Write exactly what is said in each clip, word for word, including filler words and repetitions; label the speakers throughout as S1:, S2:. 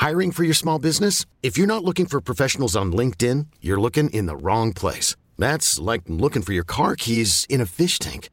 S1: Hiring for your small business? If you're not looking for professionals on LinkedIn, you're looking in the wrong place. That's like looking for your car keys in a fish tank.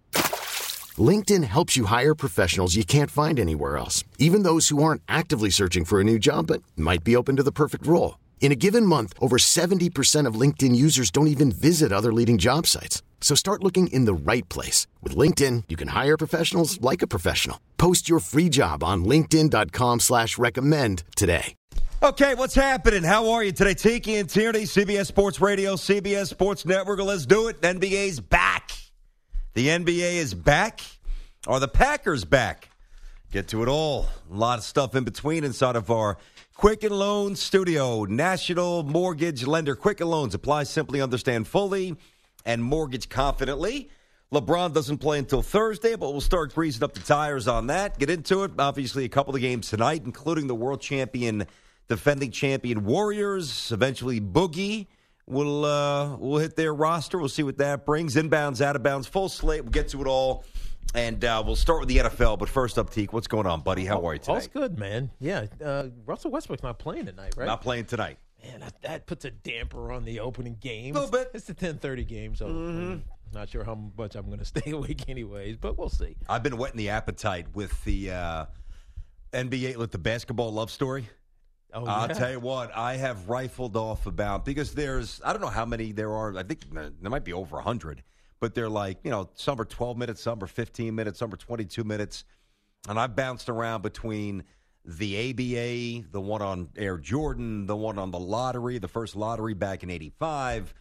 S1: LinkedIn helps you hire professionals you can't find anywhere else, even those who aren't actively searching for a new job but might be open to the perfect role. In a given month, over seventy percent of LinkedIn users don't even visit other leading job sites. So start looking in the right place. With LinkedIn, you can hire professionals like a professional. Post your free job on linkedin.com slash recommend today.
S2: Okay, what's happening? How are you today? Tiki and Tierney, C B S Sports Radio, C B S Sports Network. Let's do it. The N B A's back. The N B A is back. Are the Packers back? Get to it all. A lot of stuff in between inside of our Quicken Loans Studio. National Mortgage Lender. Quicken Loans. Apply simply, understand fully, and mortgage confidently. LeBron doesn't play until Thursday, but we'll start greasing up the tires on that. Get into it. Obviously, a couple of games tonight, including the world champion, defending champion Warriors. Eventually, Boogie will uh, will hit their roster. We'll see what that brings. Inbounds, out of bounds, full slate. We'll get to it all. And uh, we'll start with the N F L. But first up, Teak, what's going on, buddy? How are you today?
S3: All's good, man. Yeah, uh, Russell Westbrook's not playing tonight, right?
S2: Not playing tonight.
S3: Man, that, that puts a damper on the opening game.
S2: A little bit.
S3: It's the ten thirty game, so mm-hmm. I'm not sure how much I'm going to stay awake anyways, but we'll see.
S2: I've been whetting the appetite with the uh, N B A, with the basketball love story.
S3: Oh, yeah.
S2: I'll tell you what, I have rifled off about, because there's, I don't know how many there are. I think there might be over one hundred. But they're like, you know, some are twelve minutes, some are fifteen minutes, some are twenty-two minutes. And I've bounced around between the A B A, the one on Air Jordan, the one on the lottery, the first lottery back in eighty-five.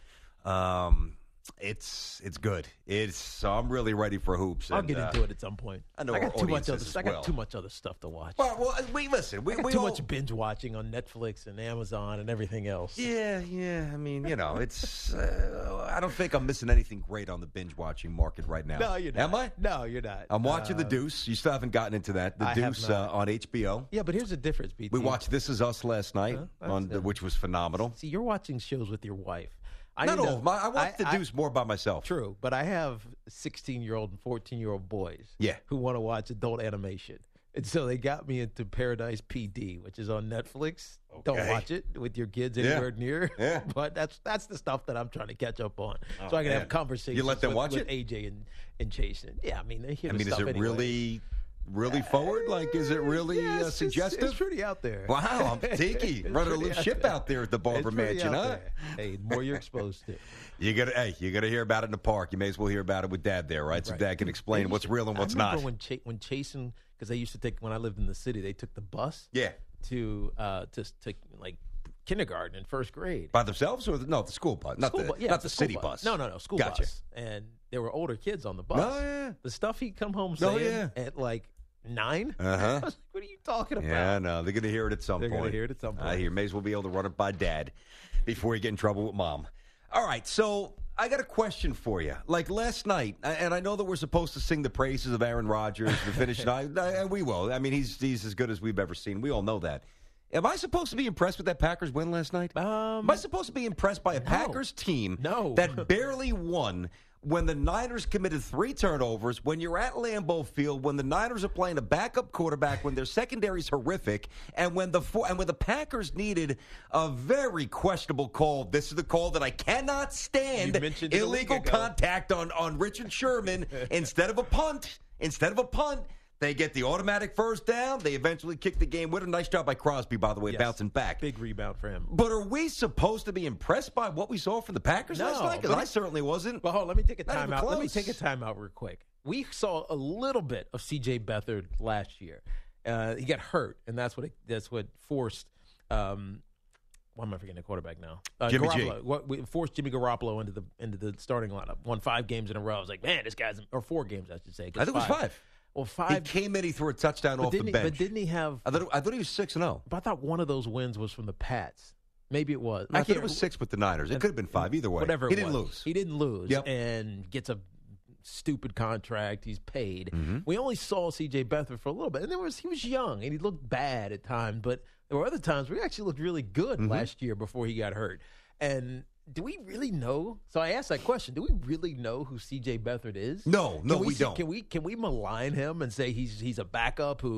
S2: Um, it's it's good. It's so I'm really ready for hoops.
S3: I'll
S2: and,
S3: get into
S2: uh,
S3: it at some point.
S2: I know
S3: I got
S2: our
S3: too much
S2: audience
S3: other.
S2: is
S3: I
S2: well.
S3: got too much other stuff to watch.
S2: Well, well we listen. We,
S3: I got
S2: we
S3: too
S2: all,
S3: much binge watching on Netflix and Amazon and everything else.
S2: Yeah, yeah. I mean, you know, it's. Uh, I don't think I'm missing anything great on the binge watching market right now.
S3: No, you're not.
S2: Am I?
S3: No, you're not.
S2: I'm watching
S3: uh,
S2: The Deuce. You still haven't gotten into that. The
S3: I have
S2: Deuce
S3: not.
S2: uh, on H B O.
S3: Yeah, but here's the difference, B T.
S2: We watched This Is Us last night,
S3: Huh?
S2: on the, which was phenomenal.
S3: See, you're watching shows with your wife. I
S2: no,
S3: need
S2: no,
S3: to-
S2: my, I watch
S3: I-
S2: The
S3: I-
S2: Deuce more by myself.
S3: True, but I have sixteen-year-old and fourteen-year-old boys
S2: Yeah.
S3: who want to watch adult animation. And so they got me into Paradise P D, which is on Netflix. Don't
S2: Okay.
S3: watch it with your kids
S2: Yeah.
S3: anywhere near.
S2: Yeah.
S3: But that's that's the stuff that I'm trying to catch up on.
S2: Oh,
S3: so I can
S2: man.
S3: have conversations
S2: You let them
S3: with,
S2: watch
S3: with
S2: it?
S3: A J and, and Jason. Yeah, I mean, they hear
S2: I
S3: the
S2: mean, is
S3: stuff
S2: it
S3: anyway.
S2: really, really forward? Like, is it really
S3: Yes,
S2: uh,
S3: it's-
S2: suggestive?
S3: It's, pretty out there.
S2: Wow, I'm tiki.
S3: It's
S2: Running a
S3: pretty
S2: little
S3: out
S2: ship
S3: there.
S2: out there at the Barber
S3: It's pretty
S2: Mansion,
S3: out
S2: huh?
S3: there. Hey, the more you're exposed to.
S2: You gotta, hey, you gotta hear about it in the park. You may as well hear about it with Dad there, right? So
S3: Right.
S2: Dad can explain
S3: They
S2: what's
S3: used to-
S2: real and what's
S3: I remember
S2: not.
S3: when Ch- when Chasen, because they used to take when I lived in the city, they took the bus
S2: Yeah,
S3: to uh to to like kindergarten and first grade.
S2: by themselves or the, no, the school bus, not
S3: School
S2: the
S3: bu- yeah,
S2: not the
S3: it's a school
S2: city bus.
S3: No, no, no, school
S2: Gotcha.
S3: bus. And there were older kids on the bus.
S2: Oh, yeah.
S3: The stuff he'd come home
S2: Oh,
S3: saying
S2: yeah.
S3: at like nine.
S2: Uh huh.
S3: I was like, what are you talking about?
S2: Yeah, no, they're gonna hear it at some
S3: They're
S2: point.
S3: gonna hear it at some
S2: I
S3: point.
S2: hear. May as well be able to run it by Dad before you get in trouble with Mom. All right, so I got a question for you. Like last night, and I know that we're supposed to sing the praises of Aaron Rodgers to finish night, and we will. I mean, he's he's as good as we've ever seen. We all know that. Am I supposed to be impressed with that Packers win last night?
S3: Um,
S2: Am I supposed to be impressed by a Packers team
S3: No.
S2: that barely won when the Niners committed three turnovers, when you're at Lambeau Field, when the Niners are playing a backup quarterback, when their secondary is horrific, and when the four, and when the Packers needed a very questionable call? This is the call that I cannot stand.
S3: You mentioned it a week
S2: Illegal
S3: ago.
S2: contact on, on Richard Sherman instead of a punt. Instead of a punt. They get the automatic first down. They eventually kick the game. What a nice job by Crosby, by the way,
S3: Yes.
S2: bouncing back.
S3: Big rebound for him.
S2: But are we supposed to be impressed by what we saw from the Packers
S3: No,
S2: last night? Because
S3: but
S2: I
S3: it-
S2: certainly wasn't.
S3: Well, hold on, let me take a
S2: Not even
S3: timeout. Let me
S2: close.
S3: take a timeout real quick. We saw a little bit of C J Beathard last year. Uh, he got hurt, and that's what it, that's what forced. Um, why am I forgetting the quarterback now? Uh,
S2: Jimmy G.
S3: Garoppolo. What we forced Jimmy Garoppolo into the into the starting lineup. Won five games in a row. I was like, man, this guy's or four games, I should say. 'cause
S2: I think it was five.
S3: Well,
S2: He
S3: five.
S2: came in, he threw a touchdown
S3: but
S2: off the
S3: didn't he-
S2: bench.
S3: But didn't he have?
S2: I thought, I thought he was six and zero.
S3: But I thought one of those wins was from the Pats. Maybe it was.
S2: I, thought
S3: can't
S2: it was
S3: re-
S2: six with the Niners. It could have been five. Either way,
S3: Whatever.
S2: he
S3: it
S2: didn't
S3: was.
S2: lose.
S3: He didn't lose.
S2: Yep.
S3: And gets a stupid contract. He's paid.
S2: Mm-hmm.
S3: We only saw C J Beathard for a little bit, and there was he was young and he looked bad at times, but there were other times where he actually looked really good
S2: Mm-hmm.
S3: last year before he got hurt. And do we really know? So I asked that question. Do we really know who C J Beathard is?
S2: No, no,
S3: Can
S2: we
S3: say-
S2: don't.
S3: Can we can we malign him and say he's he's a backup who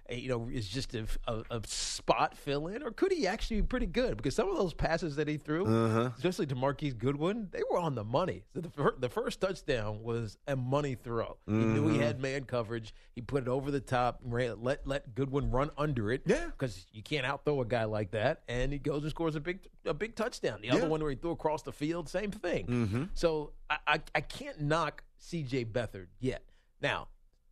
S3: you know, is just a, a, a spot fill in, or could he actually be pretty good? Because some of those passes that he threw, uh-huh. especially to Marquise Goodwin, they were on the money. So the, fir- the first touchdown was a money throw. Mm-hmm. He knew he had man coverage. He put it over the top, ran, let let Goodwin run under it.
S2: Yeah,
S3: because you can't outthrow a guy like that, and he goes and scores a big a big touchdown. The yeah. other one where he threw across the field, same thing. Mm-hmm. So I, I I can't knock C J Beathard yet. Now,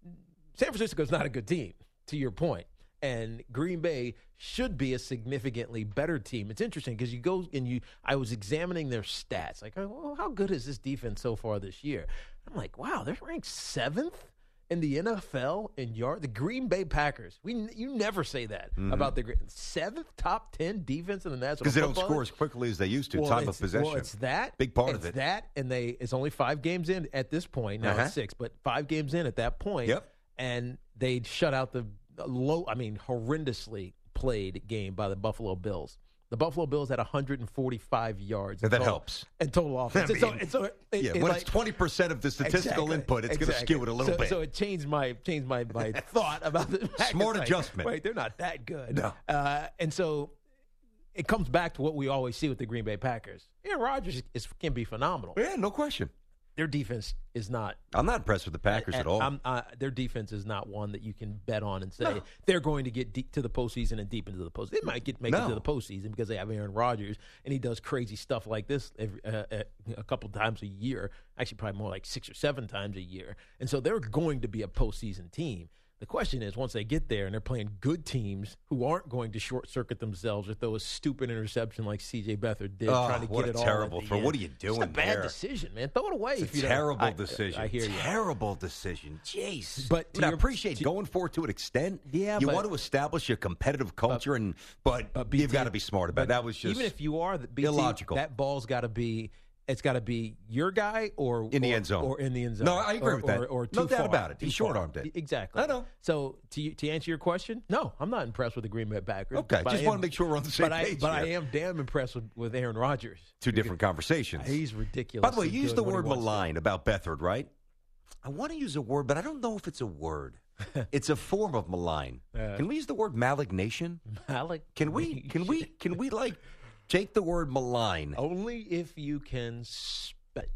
S3: San Francisco's not a good team, to your point, and Green Bay should be a significantly better team. It's interesting because you go and you. I was examining their stats, like, well, how good is this defense so far this year? I'm like, wow, they're ranked seventh in the N F L in yard. The Green Bay Packers. We you never say that mm-hmm. about the seventh top ten defense in the National
S2: because they don't
S3: Football
S2: score as quickly as they used to.
S3: Well,
S2: time of possession.
S3: Well, it's that
S2: big part
S3: it's
S2: of it.
S3: That and they it's only five games in at this point. Now
S2: uh-huh.
S3: it's six, but five games in at that point.
S2: Yep.
S3: And they shut out the low. I mean, horrendously played game by the Buffalo Bills. The Buffalo Bills had one hundred forty-five yards.
S2: And that
S3: total,
S2: helps.
S3: And total offense.
S2: I mean,
S3: so, and so it,
S2: yeah,
S3: it,
S2: when
S3: like,
S2: it's twenty percent of the statistical
S3: exactly,
S2: input, it's
S3: exactly.
S2: going to skew it a little
S3: so,
S2: bit.
S3: So it changed my changed my, my thought about the
S2: Smart
S3: like,
S2: adjustment.
S3: Wait, they're not that good.
S2: No.
S3: Uh, and so it comes back to what we always see with the Green Bay Packers. Aaron Rodgers is, can be phenomenal.
S2: Yeah, no question.
S3: Their defense is not.
S2: I'm not impressed with the Packers
S3: at,
S2: at all.
S3: I'm, uh, their defense is not one that you can bet on and say
S2: no.
S3: they're going to get deep to the postseason and deep into the postseason. They might get make
S2: no.
S3: it to the postseason because they have Aaron Rodgers and he does crazy stuff like this every, uh, uh, a couple times a year. Actually, probably more like six or seven times a year. And so they're going to be a postseason team. The question is, once they get there and they're playing good teams who aren't going to short circuit themselves or throw a stupid interception like C J Beathard did,
S2: oh,
S3: trying to
S2: what
S3: get
S2: a
S3: it
S2: terrible
S3: all.
S2: throw! What are you doing?
S3: It's a bad
S2: there?
S3: decision, man. Throw it away.
S2: It's
S3: if
S2: a
S3: you
S2: terrible
S3: I,
S2: decision.
S3: I, I hear you.
S2: Terrible decision. Jeez.
S3: But
S2: I, mean, I
S3: your,
S2: appreciate
S3: to,
S2: going for it to an extent.
S3: Yeah,
S2: you
S3: but,
S2: want to establish a competitive culture,
S3: but,
S2: and but,
S3: but
S2: you've got to be smart about it. That was just
S3: even if you are the B T,
S2: illogical.
S3: That ball's got to be. It's got to be your guy or
S2: in the
S3: or,
S2: end zone
S3: or in the end zone.
S2: No, I agree
S3: or,
S2: with that.
S3: Or, or
S2: no
S3: too
S2: doubt
S3: far,
S2: about it. He short
S3: far.
S2: armed it.
S3: Exactly.
S2: I know.
S3: So to to answer your question, no, I'm not impressed with the Green Bay Packers.
S2: Okay, just want to make sure we're on the same
S3: but
S2: page.
S3: I, but
S2: here.
S3: I am damn impressed with, with Aaron Rodgers.
S2: Two different conversations.
S3: He's ridiculous.
S2: By the way, you used the word malign about Beathard, right? I want to use a word, but I don't know if it's a word. It's a form of malign. Uh, can we use the word malignation?
S3: Malignation.
S2: Can we? Can we? Can we like take the word malign?
S3: Only if you can spit.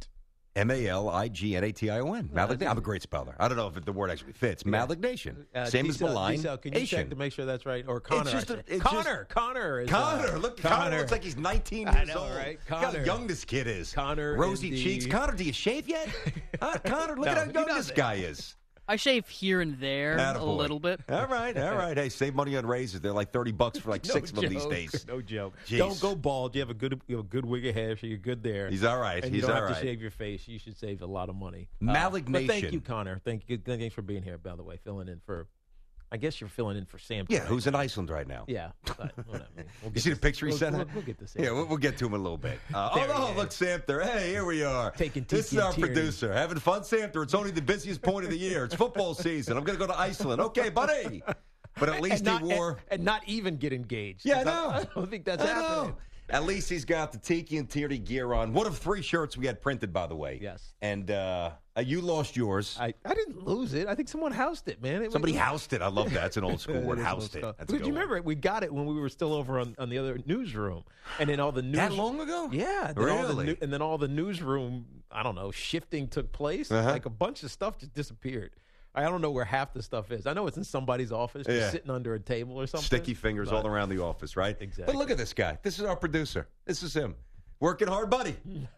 S2: M A L I G N A T I O N. Malignation. I'm a great speller. I don't know if the word actually fits. Yeah. Malignation. Uh,
S3: D-cell,
S2: Same as malign.
S3: D-cell, can you check to make sure that's right? Or Connor.
S2: It's just a, it's
S3: Connor.
S2: Just,
S3: Connor. Is,
S2: Connor.
S3: Uh,
S2: Look,
S3: Connor.
S2: Connor looks like he's nineteen years
S3: I know,
S2: old.
S3: Right?
S2: Look
S3: Connor.
S2: how young this kid is.
S3: Connor.
S2: Rosy
S3: the...
S2: cheeks. Connor, do you shave yet? huh? Connor, look
S3: no,
S2: at how young this
S3: it.
S2: guy is.
S4: I shave here and there
S2: Attaboy.
S4: a little bit.
S2: All right, all right. Hey, save money on razors. They're like thirty bucks for like
S3: no
S2: six
S3: joke.
S2: of them these days.
S3: No joke.
S2: Jeez.
S3: Don't go bald. You have a good, you have a good wig of hair, so you're good there.
S2: He's all right.
S3: And
S2: He's
S3: you don't
S2: all
S3: have
S2: right.
S3: to shave your face. You should save a lot of money.
S2: Malignation.
S3: Uh, but thank you, Connor. Thank you. Thanks for being here. By the way, filling in for. I guess you're filling in for Sam.
S2: Yeah,
S3: tonight.
S2: who's in Iceland right now?
S3: Yeah. But whatever. We'll
S2: you see the picture he
S3: we'll,
S2: sent?
S3: We'll, we'll get this.
S2: Yeah, we'll, we'll get to him in a little bit. Uh, oh, oh look, Samter. Hey, here we are.
S3: Taking
S2: this is our producer. Having fun, Samter. It's only the busiest point of the year. It's football season. I'm going to go to Iceland. Okay, buddy. But at least
S3: and not,
S2: he wore.
S3: And, and not even get engaged.
S2: Yeah, I know.
S3: I don't think that's
S2: I
S3: happening.
S2: Know. At least he's got the Tiki and Tierney gear on. One of three shirts we had printed, by the way.
S3: Yes.
S2: And uh, you lost yours.
S3: I, I didn't lose it. I think someone housed it, man. It
S2: Somebody
S3: was,
S2: housed it. I love that. It's an old school word.
S3: it
S2: Housed it.
S3: That's because you remember it? We got it when we were still over on, on the other newsroom, and then all the news.
S2: That long ago?
S3: Yeah. Then
S2: really?
S3: All the, and then all the newsroom, I don't know, shifting took place.
S2: Uh-huh.
S3: Like a bunch of stuff just disappeared. I don't know where half the stuff is. I know it's in somebody's office, just
S2: yeah.
S3: sitting under a table or something.
S2: Sticky fingers
S3: but,
S2: all around the office, right?
S3: Exactly.
S2: But look at this guy. This is our producer. This is him. Working hard, buddy.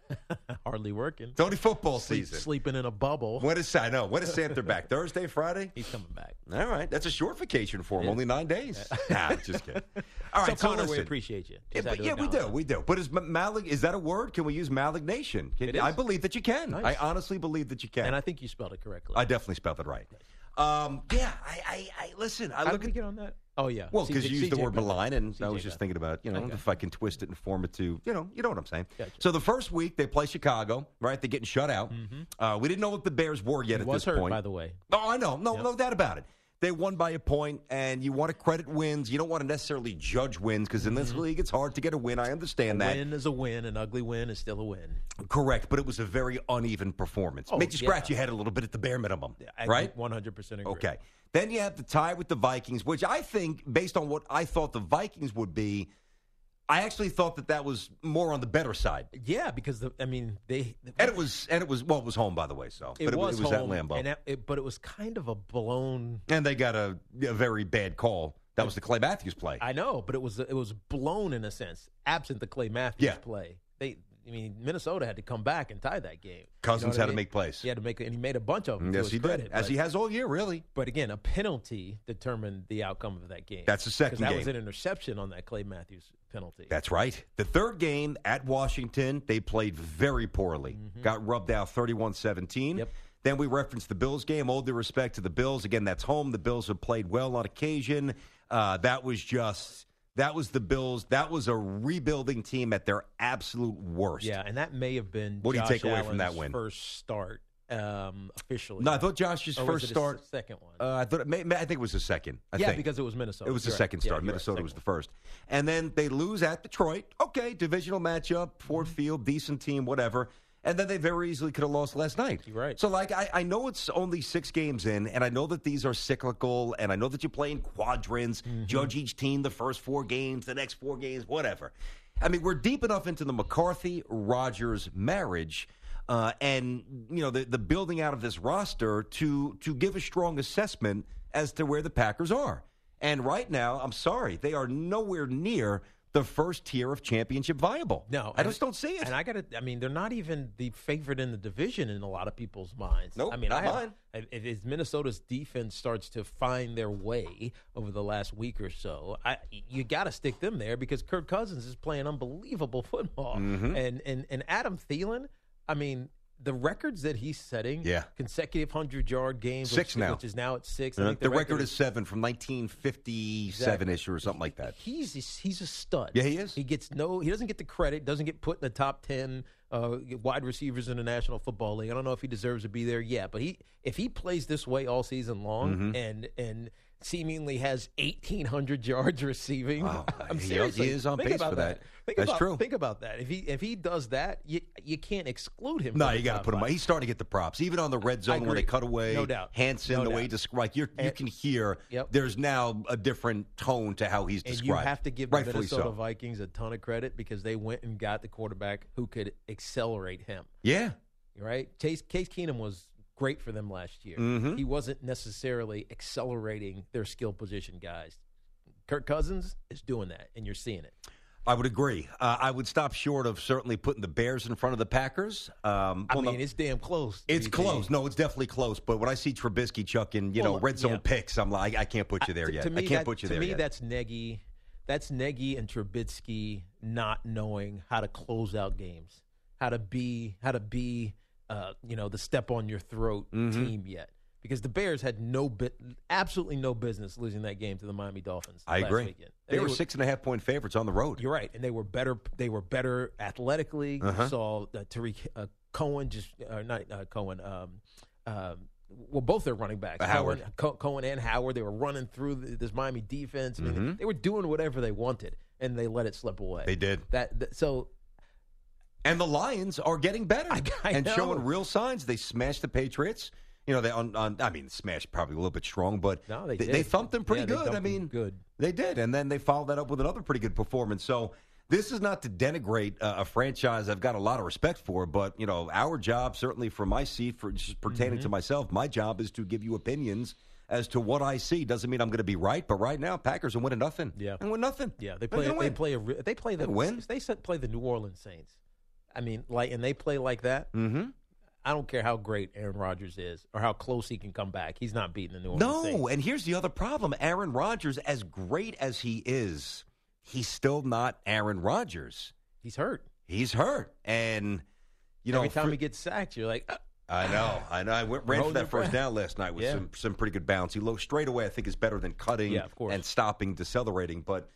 S3: Hardly working.
S2: It's only football
S3: Sleep,
S2: season.
S3: Sleeping in a bubble.
S2: When is I know. When is Samter back? Thursday, Friday?
S3: He's coming back.
S2: All right. That's a short vacation for him.
S3: Yeah.
S2: Only nine days. nah, just kidding. All right,
S3: so,
S2: so
S3: Connor,
S2: listen.
S3: we appreciate you.
S2: Yeah, but, yeah we do. We do. But is malig- is that a word? Can we use malignation? Can,
S3: It is.
S2: I believe that you can.
S3: Nice.
S2: I honestly believe that you can.
S3: And I think you spelled it correctly.
S2: I definitely spelled it right. Um, yeah, I, I, I listen. I
S3: How
S2: look
S3: did we
S2: at
S3: get on that? Oh yeah.
S2: well because you used the word
S3: Beathard.
S2: malign, and
S3: C J
S2: I was just
S3: Beathard.
S2: thinking about you know
S3: Okay.
S2: if I can twist it and form it to you know you know what I'm saying.
S3: Gotcha.
S2: So the first week they play Chicago, right? They're getting shut out.
S3: Mm-hmm.
S2: Uh, we didn't know what the Bears were yet
S3: He
S2: at
S3: was
S2: this
S3: hurt,
S2: point.
S3: by the way.
S2: Oh, I know, no,
S3: Yep.
S2: no doubt about it. They won by a point, and you want to credit wins. You don't want to necessarily judge wins because in this mm-hmm. league, it's hard to get a win. I understand
S3: a
S2: that.
S3: A win is a win. An ugly win is still a win.
S2: Correct, but it was a very uneven performance.
S3: Oh,
S2: Makes you scratch
S3: yeah.
S2: your head a little bit at the bare minimum,
S3: I
S2: right?
S3: one hundred percent agree.
S2: Okay. Then you have the tie with the Vikings, which I think, based on what I thought the Vikings would be, I actually thought that that was more on the better side.
S3: Yeah, because the, I mean they
S2: and it was and it was well it was home by the way, so
S3: it
S2: but
S3: was
S2: it, it was
S3: home,
S2: at Lambeau,
S3: and it, but it was kind of a blown.
S2: And they got a, a very bad call. That was the Clay Matthews play.
S3: I know, but it was it was blown in a sense, absent the Clay Matthews
S2: yeah.
S3: play. They, I mean, Minnesota had to come back and tie that game.
S2: Cousins
S3: you know
S2: had
S3: I mean?
S2: to make plays.
S3: He had to make, and he made a bunch of them.
S2: Yes, he
S3: credit,
S2: did, as
S3: but,
S2: he has all year, really.
S3: But again, a penalty determined the outcome of that game.
S2: That's the second
S3: game. That
S2: game.
S3: was an interception on that Clay Matthews penalty.
S2: That's right. The third game at Washington, they played very poorly. Mm-hmm. Got rubbed out thirty-one seventeen.
S3: Yep.
S2: Then we referenced the Bills game. All due respect to the Bills. Again, that's home. The Bills have played well on occasion. Uh, that was just... That was the Bills. That was a rebuilding team at their absolute worst.
S3: Yeah, and that may have been
S2: what
S3: Josh
S2: do you take away
S3: Allen's
S2: from that win?
S3: First start um, officially.
S2: No, I thought Josh's
S3: or
S2: first
S3: was it
S2: start.
S3: His second one.
S2: Uh, I thought it may, I think it was the second. I
S3: yeah,
S2: think.
S3: because it was Minnesota.
S2: It was the
S3: You're
S2: second
S3: right.
S2: start.
S3: Yeah,
S2: Minnesota
S3: right.
S2: was the first, and then they lose at Detroit. Okay, divisional matchup, Ford Field, decent team, whatever. And then they very easily could have lost last night.
S3: You're right.
S2: So, like, I, I know it's only six games in, and I know that these are cyclical, and I know that you play in quadrants, mm-hmm. judge each team the first four games, the next four games, whatever. I mean, we're deep enough into the McCarthy-Rodgers marriage uh, and, you know, the, the building out of this roster to to give a strong assessment as to where the Packers are. And right now, I'm sorry, they are nowhere near the first tier of championship viable.
S3: No,
S2: I just don't see it.
S3: And I got to, I mean, they're not even the favorite in the division in a lot of people's minds.
S2: Nope,
S3: I mean,
S2: not
S3: I
S2: mine.
S3: Have, if, if Minnesota's defense starts to find their way over the last week or so, I, you got to stick them there because Kirk Cousins is playing unbelievable football.
S2: Mm-hmm.
S3: And, and, and Adam Thielen, I mean, the records that he's setting,
S2: yeah.
S3: consecutive hundred-yard games,
S2: six
S3: which,
S2: now.
S3: which is now at six.
S2: Uh,
S3: I think
S2: the,
S3: the
S2: record,
S3: record
S2: is seven from nineteen fifty-seven-ish or something like that.
S3: He's he's a stud.
S2: Yeah, he is.
S3: He gets no. He doesn't get the credit. Doesn't get put in the top ten uh, wide receivers in the National Football League. I don't know if he deserves to be there yet, but he if he plays this way all season long
S2: mm-hmm.
S3: and and seemingly has eighteen hundred yards receiving.
S2: Wow.
S3: I'm
S2: he,
S3: seriously
S2: he is on
S3: think
S2: pace
S3: about
S2: for that.
S3: that. Think
S2: That's
S3: about,
S2: true.
S3: Think about that. If he if he does that, you you can't exclude him.
S2: No,
S3: from
S2: you
S3: the
S2: got to
S3: top
S2: put him.
S3: five.
S2: He's starting to get the props, even on the red zone when they cut away.
S3: No doubt.
S2: Hanson,
S3: No
S2: the
S3: doubt.
S2: way he described, you're, you
S3: And-
S2: can hear.
S3: Yep.
S2: There's now a different tone to how he's
S3: And
S2: described.
S3: you have to give the
S2: Rightfully
S3: Minnesota
S2: so.
S3: Vikings a ton of credit because they went and got the quarterback who could accelerate him.
S2: Yeah.
S3: Right? Chase Case Keenum was great for them last year.
S2: Mm-hmm.
S3: He wasn't necessarily accelerating their skill position guys. Kirk Cousins is doing that, and you're seeing it.
S2: I would agree. Uh, I would stop short of certainly putting the Bears in front of the Packers. Um,
S3: I
S2: well,
S3: mean,
S2: no,
S3: it's damn close.
S2: it's
S3: B T.
S2: close. No, it's definitely close. But when I see Trubisky chucking, you
S3: Well,
S2: know, red zone
S3: yeah.
S2: picks, I'm like, I can't put you there
S3: To-
S2: yet.
S3: to me,
S2: I can't
S3: that-
S2: put you
S3: to
S2: there
S3: me,
S2: yet.
S3: that's Nagy. That's Nagy and Trubisky not knowing how to close out games, how to be, how to be, uh, you know, the step on your throat
S2: Mm-hmm.
S3: team yet. Because the Bears had no bit, absolutely no business losing that game to the Miami Dolphins.
S2: I
S3: last
S2: agree.
S3: Weekend.
S2: They, were, six and a half point favorites on the road.
S3: You're right, and they were better. They were better athletically.
S2: Uh-huh.
S3: You saw uh, Tariq uh, Cohen, just uh, not uh, Cohen. Um, um, well, both their running backs,
S2: Uh, Howard.
S3: Cohen, Co- Cohen and Howard. They were running through the, this Miami defense. I mean,
S2: Mhm.
S3: they were doing whatever they wanted, and they let it slip away.
S2: They did.
S3: That, that so.
S2: And the Lions are getting better
S3: I- I
S2: and
S3: know.
S2: showing real signs. They smashed the Patriots. You know, they on, on I mean, smashed probably a little bit strong, but
S3: No, they
S2: they,
S3: did.
S2: they thumped them pretty
S3: Yeah, they
S2: good. I
S3: thumped them
S2: mean,
S3: good.
S2: They did, and then they followed that up with another pretty good performance. So this is not to denigrate uh, a franchise I've got a lot of respect for, but you know, our job, certainly from my seat, for just pertaining
S3: Mm-hmm.
S2: to myself, my job is to give you opinions as to what I see. Doesn't mean I'm going to be right, but right now, Packers are winning nothing.
S3: Yeah,
S2: and win nothing.
S3: Yeah, they
S2: They're
S3: play.
S2: gonna
S3: They
S2: win.
S3: play a. re- They play the.
S2: They win.
S3: They said play the New Orleans Saints. I mean, like, and they play like that.
S2: Mm-hmm.
S3: I don't care how great Aaron Rodgers is or how close he can come back. He's not beating the New Orleans
S2: No,
S3: Saints.
S2: and here's the other problem. Aaron Rodgers, as great as he is, he's still not Aaron Rodgers.
S3: He's hurt.
S2: He's hurt. And, you know,
S3: Every time
S2: for-
S3: he gets sacked, you're like, uh,
S2: I know. I know. I went, ran for
S3: Hold
S2: that
S3: your
S2: first
S3: breath.
S2: down last night with
S3: Yeah.
S2: some, some pretty good bounce. He looked straight away, I think, is better than cutting
S3: Yeah, of course.
S2: and stopping, decelerating. But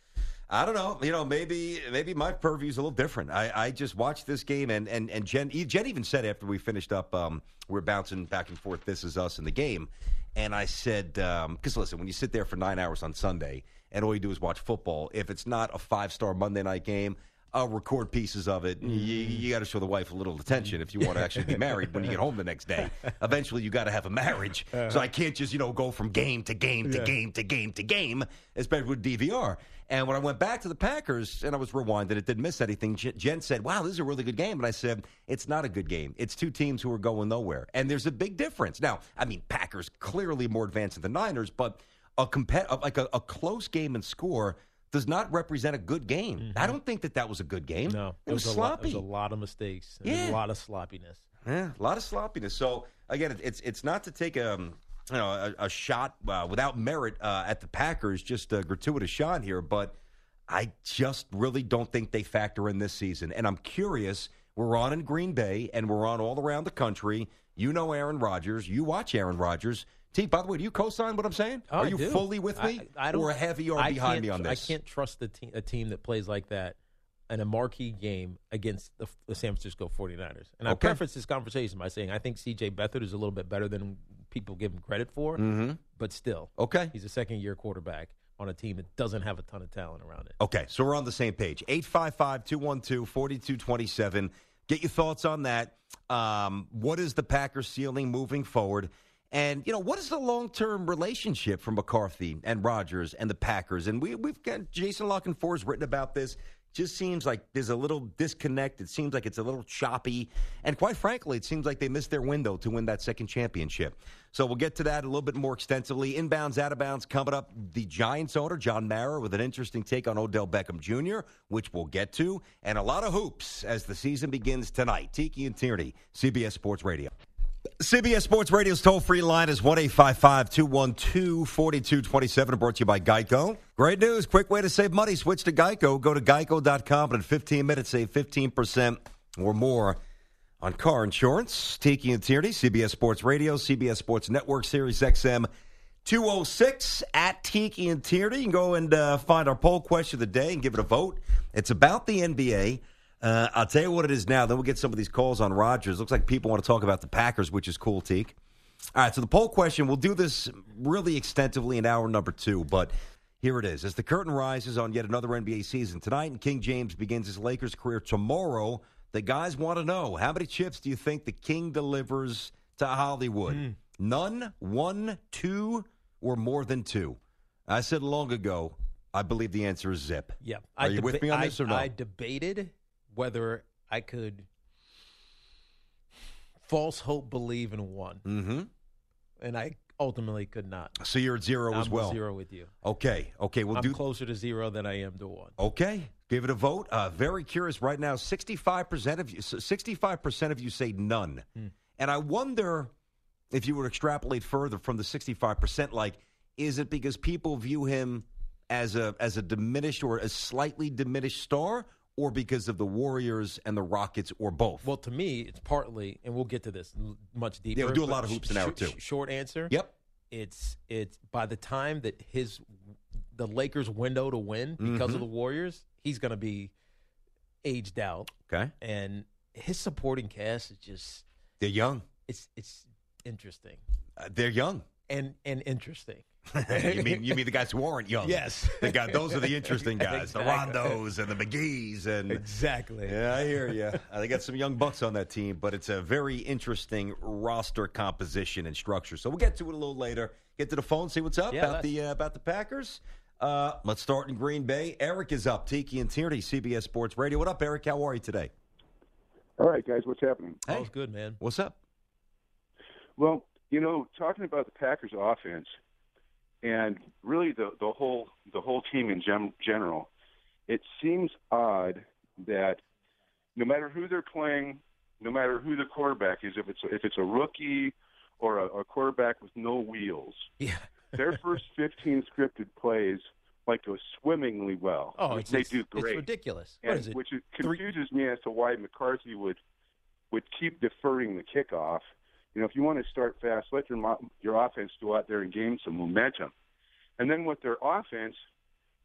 S2: I don't know. You know, maybe maybe my purview's a little different. I, I just watched this game, and and and Jen Jen even said after we finished up, um, we're bouncing back and forth. This is us in the game, and I said, because um, listen, when you sit there for nine hours on Sunday and all you do is watch football, if it's not a five star Monday night game, I'll record pieces of it. You, you got to show the wife a little attention if you want to actually be married when you get home the next day. Eventually, you got to have a marriage. So I can't just, you know, go from game to game to yeah. game to game to game, especially with D V R. And when I went back to the Packers and I was rewinding, it didn't miss anything. Jen said, wow, this is a really good game. And I said, it's not a good game. It's two teams who are going nowhere. And there's a big difference. Now, I mean, Packers clearly more advanced than the Niners, but a compet- like a, a close game and score does not represent a good game. Mm-hmm. I don't think that that was a good game.
S3: No.
S2: It, it was, was sloppy.
S3: Lot, there was a lot of mistakes.
S2: Yeah.
S3: Was a lot of sloppiness.
S2: Yeah, a lot of sloppiness. So, again, it's it's not to take a, you know, a, a shot uh, without merit uh, at the Packers, just a gratuitous shot here, but I just really don't think they factor in this season. And I'm curious, we're on in Green Bay, and we're on all around the country. You know Aaron Rodgers. You watch Aaron Rodgers. T, by the way, do you co-sign what I'm saying?
S3: Oh,
S2: Are you
S3: do.
S2: fully with me?
S3: I, I don't,
S2: or heavy you
S3: I
S2: behind me on this?
S3: I can't trust the te- a team that plays like that in a marquee game against the, the San Francisco forty-niners. And I
S2: okay.
S3: preface this conversation by saying I think C J Beathard is a little bit better than people give him credit for,
S2: mm-hmm.
S3: but still,
S2: okay,
S3: he's a second-year quarterback on a team that doesn't have a ton of talent around it.
S2: Okay, so we're on the same page. eight five five, two one two, four two two seven. Get your thoughts on that. Um, what is the Packers ceiling moving forward? And, you know, what is the long-term relationship for McCarthy and Rodgers and the Packers? And we, we've got Jason La Canfora has written about this. Just seems like there's a little disconnect. It seems like it's a little choppy. And quite frankly, it seems like they missed their window to win that second championship. So we'll get to that a little bit more extensively. Inbounds, out of bounds coming up. The Giants owner, John Mara, with an interesting take on Odell Beckham Junior, which we'll get to. And a lot of hoops as the season begins tonight. Tiki and Tierney, C B S Sports Radio. C B S Sports Radio's toll-free line is one eight five five, two one two, four two two seven, brought to you by Geico. Great news. Quick way to save money. Switch to Geico. Go to geico dot com, and in fifteen minutes, save fifteen percent or more on car insurance. Tiki and Tierney, C B S Sports Radio, C B S Sports Network, Sirius X M two oh six, at Tiki and Tierney. You can go and uh, find our poll question of the day and give it a vote. It's about the N B A. Uh, I'll tell you what it is now. Then we'll get some of these calls on Rodgers. Looks like people want to talk about the Packers, which is cool, Teak. All right, so the poll question, we'll do this really extensively in hour number two, but here it is. As the curtain rises on yet another N B A season tonight and King James begins his Lakers career tomorrow, the guys want to know, how many chips do you think the King delivers to Hollywood? Mm. None, one, two, or more than two? I said long ago, I believe the answer is zip.
S3: Yeah.
S2: Are
S3: I
S2: you
S3: deba-
S2: with me on
S3: I,
S2: this or no?
S3: I debated whether I could false hope believe in one.
S2: Mm-hmm.
S3: And I ultimately could not.
S2: So you're at zero
S3: I'm
S2: as well?
S3: zero with you.
S2: Okay. Okay. We'll
S3: I'm
S2: do
S3: closer to zero than I am to one.
S2: Okay. Give it a vote. Uh, very curious right now. sixty-five percent of you, sixty-five percent of you say none. Hmm. And I wonder if you would extrapolate further from the sixty-five percent, like, is it because people view him as a as a diminished or a slightly diminished star, or because of the Warriors and the Rockets, or both?
S3: Well, to me, it's partly, and we'll get to this much deeper.
S2: Yeah, we'll do a lot of hoops
S3: sh-
S2: in hour
S3: sh-
S2: two.
S3: Short answer.
S2: Yep.
S3: It's it's by the time that his the Lakers' window to win because
S2: mm-hmm.
S3: of the Warriors, he's going to be aged out.
S2: Okay.
S3: And his supporting cast is just
S2: they're young.
S3: It's it's interesting.
S2: Uh, they're young
S3: and and interesting.
S2: you mean you mean the guys who aren't young?
S3: Yes.
S2: The guy, those are the interesting guys,
S3: exactly.
S2: the Rondos and the McGees, and
S3: exactly.
S2: Yeah, I hear you. Uh, they got some young bucks on that team, but it's a very interesting roster composition and structure. So we'll get to it a little later. Get to the phone, see what's up
S3: yeah,
S2: about
S3: that's...
S2: the uh, about the Packers. Uh, let's start in Green Bay. Eric is up. Tiki and Tierney, C B S Sports Radio. What up, Eric? How are you today?
S5: All right, guys. What's happening?
S3: Hey. All's good, man.
S2: What's up?
S5: Well, you know, talking about the Packers offense and really the, the whole the whole team in gem, general, it seems odd that no matter who they're playing, no matter who the quarterback is, if it's if it's a rookie or a, a quarterback with no wheels,
S3: yeah.
S5: their first fifteen scripted plays like go swimmingly well.
S3: Oh, it's,
S5: they
S3: it's,
S5: do great.
S3: It's ridiculous.
S5: And,
S3: what is it?
S5: Which confuses Three? me as to why McCarthy would would keep deferring the kickoff. You know, if you want to start fast, let your your offense go out there and gain some momentum. And then with their offense,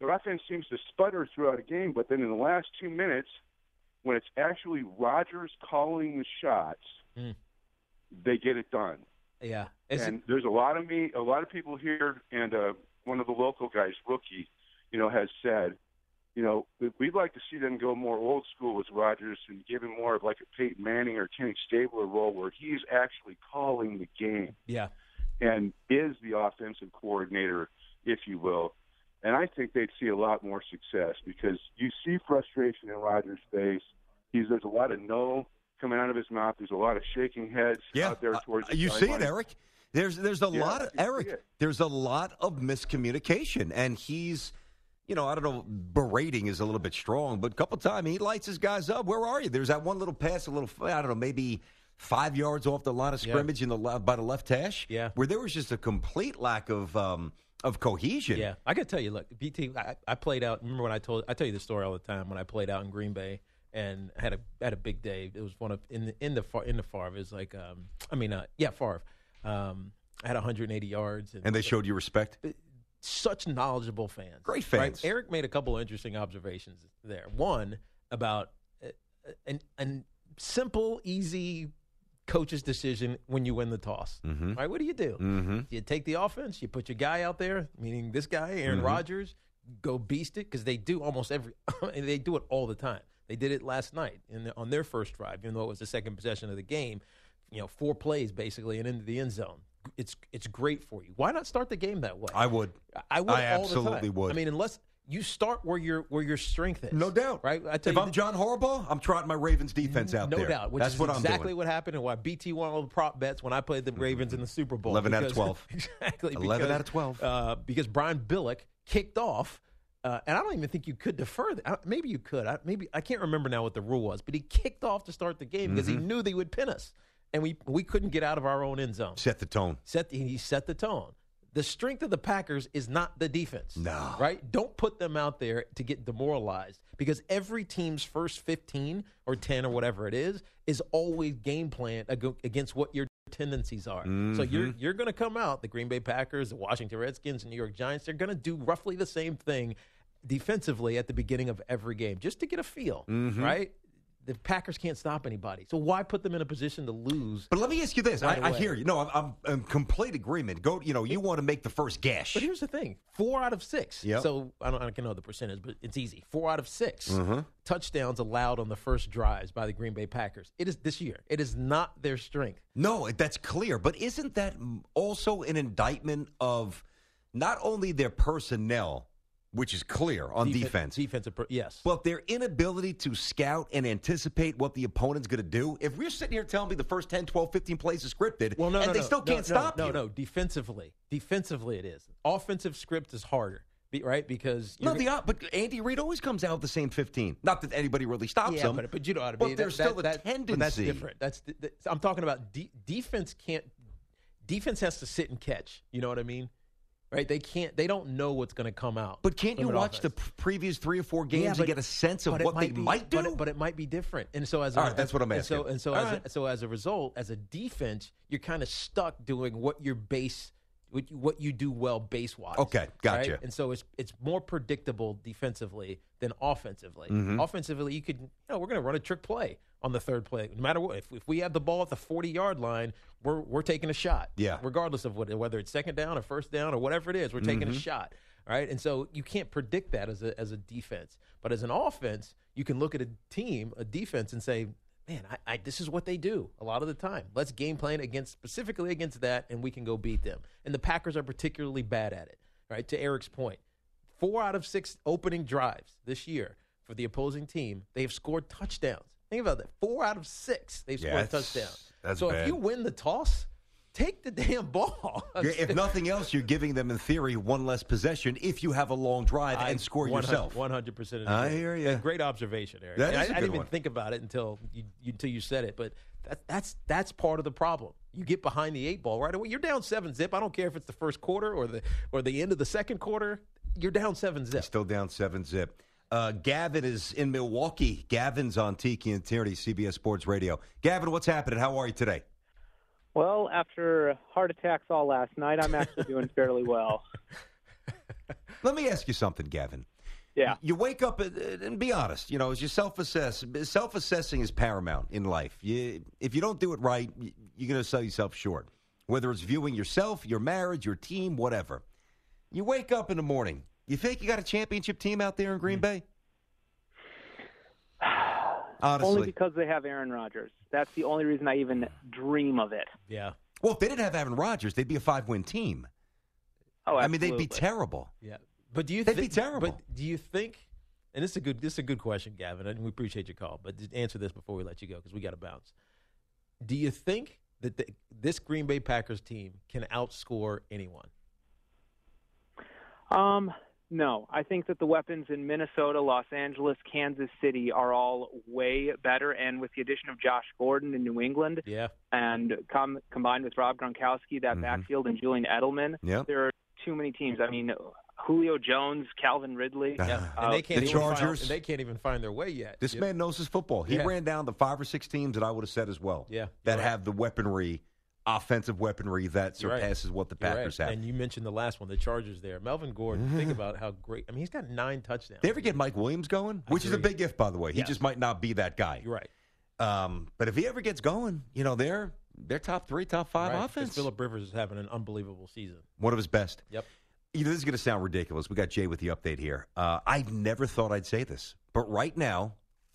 S5: their offense seems to sputter throughout a game, but then in the last two minutes, when it's actually Rodgers calling the shots, mm. they get it done.
S3: Yeah,
S5: Is and it... there's a lot of me, a lot of people here, and uh, one of the local guys, Rookie, you know, has said, you know, we'd like to see them go more old school with Rodgers and give him more of like a Peyton Manning or Kenny Stabler role where he's actually calling the game.
S3: Yeah,
S5: and is the offensive coordinator, if you will. And I think they'd see a lot more success because you see frustration in Rodgers' face. He's, there's a lot of no coming out of his mouth. There's a lot of shaking heads
S2: yeah.
S5: out there towards
S2: uh,
S5: the
S2: You see it, Eric. There's there's a
S5: yeah,
S2: lot of Eric. There's a lot of miscommunication, and he's, you know, I don't know, berating is a little bit strong, but a couple times he lights his guys up. Where are you? There's that one little pass, a little, I don't know, maybe five yards off the line of scrimmage yeah. in the by the left hash,
S3: yeah,
S2: where there was just a complete lack of um, of cohesion.
S3: Yeah, I got to tell you, look, B T, I, I played out. Remember when I told I tell you the story all the time when I played out in Green Bay and had a had a big day. It was one of in the in the far in the Favre. It was like, um, I mean, uh, yeah, Favre. Um, I had one hundred eighty yards, and,
S2: and they showed you respect.
S3: Such knowledgeable fans,
S2: great fans.
S3: Right? Eric made a couple of interesting observations there. One about an, an simple, easy coach's decision when you win the toss.
S2: Mm-hmm.
S3: Right? What do you do?
S2: Mm-hmm.
S3: You take the offense, you put your guy out there, meaning this guy, Aaron mm-hmm. Rodgers, go beast it, because they do almost every – they do it all the time. They did it last night in the, on their first drive, even though it was the second possession of the game. You know, four plays basically and into the end zone. It's it's great for you. Why not start the game that way?
S2: I would.
S3: I would.
S2: I
S3: all
S2: absolutely
S3: the time.
S2: would.
S3: I mean, unless you start where your where your strength is.
S2: No doubt.
S3: Right? I tell
S2: if
S3: you,
S2: I'm John Harbaugh, I'm trotting my Ravens defense out
S3: no
S2: there.
S3: No doubt. Which
S2: That's
S3: is
S2: what
S3: exactly
S2: I'm doing.
S3: what happened and why B T won all the prop bets when I played the Ravens in the Super Bowl.
S2: eleven
S3: because,
S2: out of twelve.
S3: Exactly.
S2: eleven
S3: because,
S2: out of twelve.
S3: Uh, because Brian Billick kicked off. Uh, and I don't even think you could defer. The, maybe you could. I, maybe I can't remember now what the rule was, but he kicked off to start the game because
S2: mm-hmm.
S3: he knew they would pin us, and we we couldn't get out of our own end zone.
S2: Set the tone.
S3: Set the, he set the tone. The strength of the Packers is not the defense.
S2: No.
S3: Right? Don't put them out there to get demoralized because every team's first fifteen or ten or whatever it is is always game plan against what your tendencies are.
S2: Mm-hmm.
S3: So you're you're going to come out, the Green Bay Packers, the Washington Redskins, the New York Giants, they're going to do roughly the same thing defensively at the beginning of every game just to get a feel,
S2: mm-hmm.
S3: right? The Packers can't stop anybody. So why put them in a position to lose?
S2: But let me ask you this.
S3: Right
S2: I, I hear you. No, I'm, I'm in complete agreement. Go, you know, you want to make the first gash.
S3: But here's the thing. Four out of six.
S2: Yep.
S3: So I don't, I don't know the percentage, but it's easy. Four out of six
S2: mm-hmm.
S3: touchdowns allowed on the first drives by the Green Bay Packers. It is this year. It is not their strength.
S2: No, that's clear. But isn't that also an indictment of not only their personnel, which is clear on
S3: Defen-
S2: defense.
S3: Defensive, yes.
S2: But their inability to scout and anticipate what the opponent's going to do. If we're sitting here telling me the first ten, twelve, fifteen plays is scripted,
S3: well, no,
S2: and
S3: no,
S2: they
S3: no,
S2: still
S3: no,
S2: can't
S3: no,
S2: stop
S3: no,
S2: you.
S3: No, no, defensively. Defensively it is. Offensive script is harder, right? Because
S2: No, the but Andy Reid always comes out with the same fifteen. Not that anybody really stops
S3: yeah,
S2: him.
S3: But, but you know how to
S2: but
S3: be.
S2: there's
S3: that,
S2: still
S3: that,
S2: a
S3: that,
S2: tendency.
S3: But that's different. That's the, the, I'm talking about de- defense can't – defense has to sit and catch. You know what I mean? Right, they can't. They don't know what's going to come out.
S2: But can't you watch
S3: offense.
S2: the p- previous three or four games
S3: yeah, but,
S2: and get a sense of what
S3: might
S2: they
S3: be,
S2: might do?
S3: But it, but it might be different. And so as
S2: all
S3: a,
S2: right, that's what I'm asking.
S3: And so and so
S2: all
S3: as
S2: right.
S3: a, so as a result, as a defense, you're kind of stuck doing what your base, what you, what you do well base wise.
S2: Okay, gotcha.
S3: Right? And so it's it's more predictable defensively than offensively.
S2: Mm-hmm.
S3: Offensively, you could you know we're going to run a trick play on the third play. No matter what, if, if we have the ball at the forty-yard line, we're we're taking a shot.
S2: Yeah.
S3: Regardless of what, whether it's second down or first down or whatever it is, we're taking
S2: mm-hmm.
S3: a shot. Right? And so you can't predict that as a as a defense. But as an offense, you can look at a team, a defense, and say, man, I, I, this is what they do a lot of the time. Let's game plan against specifically against that, and we can go beat them. And the Packers are particularly bad at it. Right? To Eric's point, four out of six opening drives this year for the opposing team, they have scored touchdowns. Think about that. Four out of six, they've
S2: yeah,
S3: scored a touchdown.
S2: That's
S3: so
S2: bad.
S3: if you win the toss, take the damn ball.
S2: If nothing else, you're giving them, in theory, one less possession if you have a long drive
S3: I,
S2: and score
S3: one hundred,
S2: yourself.
S3: one hundred percent.
S2: I hear you.
S3: Great observation, Eric.
S2: That
S3: I,
S2: is a
S3: I
S2: good
S3: didn't even
S2: one.
S3: think about it until you, you until you said it, but that, that's that's part of the problem. You get behind the eight ball right away. You're down seven zip. I don't care if it's the first quarter or the or the end of the second quarter. You're down seven zip.
S2: Still down seven zip. Uh, Gavin is in Milwaukee. Gavin's on Tiki and Tierney, C B S Sports Radio. Gavin, what's happening? How are you today?
S6: Well, after heart attacks all last night, I'm actually doing fairly well.
S2: Let me ask you something, Gavin.
S6: Yeah.
S2: You wake up and, and be honest. You know, as you self-assess, self-assessing is paramount in life. You, if you don't do it right, you're going to sell yourself short. Whether it's viewing yourself, your marriage, your team, whatever. You wake up in the morning. You think you got a championship team out there in Green Bay? Honestly.
S6: Only because they have Aaron Rodgers. That's the only reason I even dream of it.
S3: Yeah.
S2: Well, if they didn't have Aaron Rodgers, they'd be a five-win team.
S6: Oh, absolutely.
S2: I mean, they'd be terrible.
S3: Yeah. But do you
S2: They'd
S3: thi-
S2: be terrible.
S3: But do you think, and this is a good this is a good question, Gavin, and we appreciate your call, but just answer this before we let you go because we got to bounce. Do you think that the, this Green Bay Packers team can outscore anyone?
S6: Um, no. I think that the weapons in Minnesota, Los Angeles, Kansas City are all way better, and with the addition of Josh Gordon in New England,
S3: Yeah.
S6: and com- combined with Rob Gronkowski, that
S2: Mhm.
S6: backfield, and Julian Edelman,
S2: Yep.
S6: there are too many teams. I mean, Julio Jones, Calvin Ridley.
S3: Yeah.
S2: Uh,
S3: And they can't
S2: the
S3: even
S2: Chargers.
S3: Find, and they can't even find their way yet.
S2: This
S3: Yeah.
S2: man knows his football. He
S3: Yeah.
S2: ran down the five or six teams that I would have said as well.
S3: Yeah,
S2: That
S3: you're right.
S2: have the weaponry, offensive weaponry that
S3: You're right.
S2: surpasses what the
S3: You're
S2: Packers
S3: right.
S2: have.
S3: And you mentioned the last one, the Chargers there. Melvin Gordon, think about how great. I mean, he's got nine touchdowns.
S2: They ever get Mike Williams going?
S3: I
S2: Which is a
S3: agree.
S2: big if, by the way. He
S3: Yes.
S2: just might not be that guy.
S3: You're right.
S2: Um, but if he ever gets going, you know, they're they're top three, top five
S3: Right. 'Cause
S2: offense.
S3: Phillip Rivers is having an unbelievable season.
S2: One of his best.
S3: Yep.
S2: You know, this is going to sound ridiculous. We got Jay with the update here. Uh, I never thought I'd say this, but right now,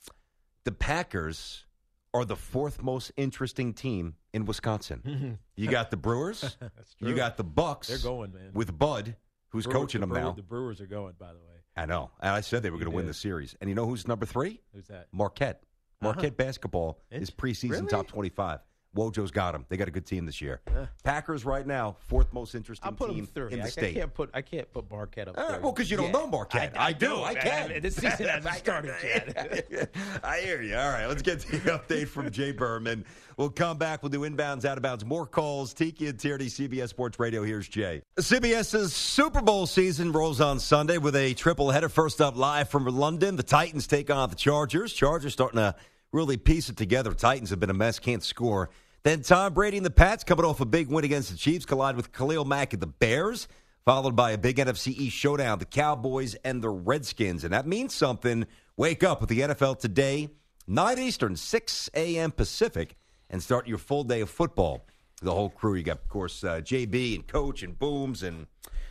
S2: the Packers are the fourth most interesting team in Wisconsin. You got the Brewers.
S3: That's true.
S2: You got the Bucks.
S3: They're going, man.
S2: With Bud, who's
S3: Brewer-
S2: coaching
S3: the
S2: them
S3: Brewer-
S2: now.
S3: The Brewers are going, by the way.
S2: I know. And I said they were
S3: You
S2: going to win
S3: did.
S2: the series. And you know who's number three?
S3: Who's that?
S2: Marquette. Marquette
S3: Uh-huh.
S2: basketball
S3: Int-
S2: is preseason
S3: Really?
S2: top twenty-five. Wojo's got them. They got a good team this year.
S3: Uh.
S2: Packers right now, fourth most interesting
S3: I'll put
S2: team
S3: them through.
S2: in
S3: I,
S2: the
S3: I
S2: state.
S3: can't put I can't put Marquette up
S2: All
S3: there.
S2: right, well, because you don't
S3: Yeah.
S2: know Marquette. I, do. I can.
S3: I, this season hasn't started yet.
S2: I hear you. All right, let's get to the update from Jay Berman. We'll come back. We'll do inbounds, out of bounds, more calls. Tiki and Tierney, C B S Sports Radio. Here's Jay. CBS's Super Bowl season rolls on Sunday with a triple header. First up, live from London, the Titans take on the Chargers. Chargers starting to really piece it together. Titans have been a mess, can't score. Then Tom Brady and the Pats, coming off a big win against the Chiefs, collide with Khalil Mack and the Bears, followed by a big N F C East showdown, the Cowboys and the Redskins. And that means something. Wake up with the N F L today, nine Eastern, six a.m. Pacific, and start your full day of football. The whole crew. You got, of course, uh, J B and Coach and Booms and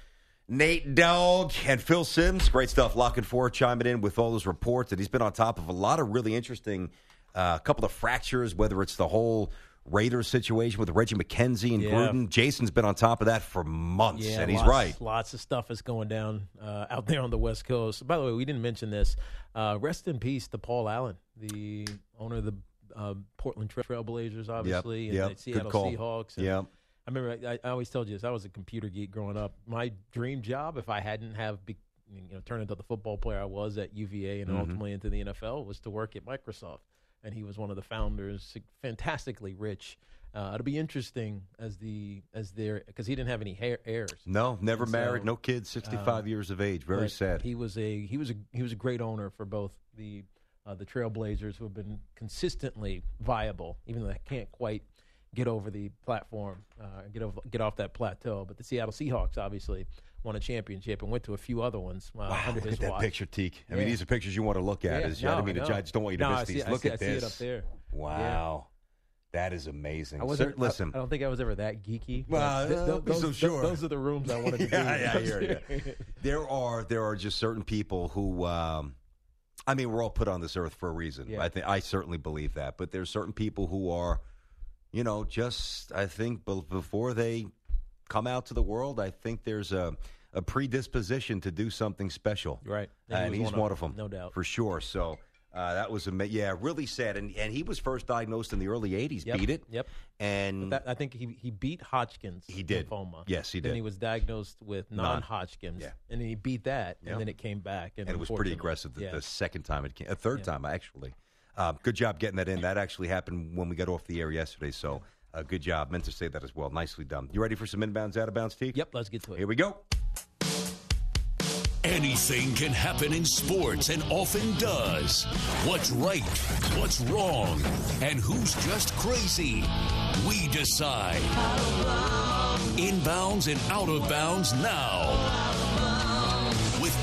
S2: Nate Dogg and Phil Sims. Great stuff. Locking for chiming in with all those reports. And he's been on top of a lot of really interesting, a uh, couple of fractures, whether it's the whole Raiders situation with Reggie McKenzie and
S3: Yeah.
S2: Gruden. Jason's been on top of that for months,
S3: Yeah,
S2: and he's
S3: lots,
S2: right.
S3: Lots of stuff is going down uh, out there on the West Coast. By the way, we didn't mention this. Uh, rest in peace to Paul Allen, the owner of the uh, Portland Trail Blazers, obviously,
S2: yep,
S3: and the
S2: good
S3: Seattle
S2: call.
S3: Seahawks. And
S2: Yep.
S3: I remember I, I always told you this. I was a computer geek growing up. My dream job, if I hadn't have be, you know turned into the football player I was at U V A and
S2: Mhm.
S3: ultimately into the N F L, was to work at Microsoft. And he was one of the founders, fantastically rich. Uh, it'll be interesting as the as their because he didn't have any hair, heirs.
S2: No, never
S3: And
S2: married,
S3: so,
S2: no kids, sixty-five
S3: uh,
S2: years of age. Very
S3: But
S2: sad.
S3: He was a he was a he was a great owner for both the uh, the Trailblazers, who have been consistently viable, even though they can't quite get over the platform, uh, get over, get off that plateau. But the Seattle Seahawks obviously won a championship and went to a few other ones uh,
S2: Wow,
S3: under
S2: look
S3: his
S2: at that
S3: watch.
S2: picture, Teak. I
S3: Yeah.
S2: mean, these are pictures you want to look at.
S3: Yeah,
S2: As,
S3: no,
S2: I don't mean
S3: I
S2: to
S3: know.
S2: I just don't want you to
S3: No,
S2: miss
S3: I see-
S2: these.
S3: I
S2: Look
S3: see-
S2: at
S3: I see
S2: this.
S3: it up there.
S2: Wow. That is amazing.
S3: I wasn't.
S2: Sir, listen.
S3: I, I don't think I was ever that geeky. but
S2: Well,
S3: th-
S2: uh,
S3: th-
S2: be
S3: those,
S2: so
S3: th-
S2: sure.
S3: those are the rooms I wanted to be in.
S2: Yeah, yeah, I hear you. There are there are just certain people who, um, I mean, we're all put on this earth for a reason.
S3: Yeah.
S2: I think I certainly believe that. But there's certain people who are, you know, just I think be- before they come out to the world, I think there's a, a predisposition to do something special.
S3: Right.
S2: And,
S3: he was
S2: he's one of them,
S3: no doubt.
S2: for sure. So. Uh, that was ama- yeah, really sad, and and he was first diagnosed in the early eighties.
S3: Yep,
S2: Beat it,
S3: Yep.
S2: and
S3: That, I think he he beat Hodgkin's
S2: He did.
S3: lymphoma.
S2: Yes, he
S3: Then
S2: did.
S3: he was diagnosed with
S2: Non-
S3: non-Hodgkin's,
S2: Yeah.
S3: and then he beat that,
S2: Yep.
S3: and then it came back, and,
S2: and it was pretty
S3: unfortunately-
S2: aggressive the,
S3: yeah.
S2: the second time it came, a third
S3: Yeah.
S2: time actually. Uh, good job getting that in. That actually happened when we got off the air yesterday. So uh, good job. Meant to say that as well. Nicely done. You ready for some inbounds, out of bounds, Steve?
S3: Yep, let's get to it.
S2: Here we go.
S7: Anything can happen in sports and often does. What's right, what's wrong, and who's just crazy? We decide. Inbounds and out of bounds now. With Tiki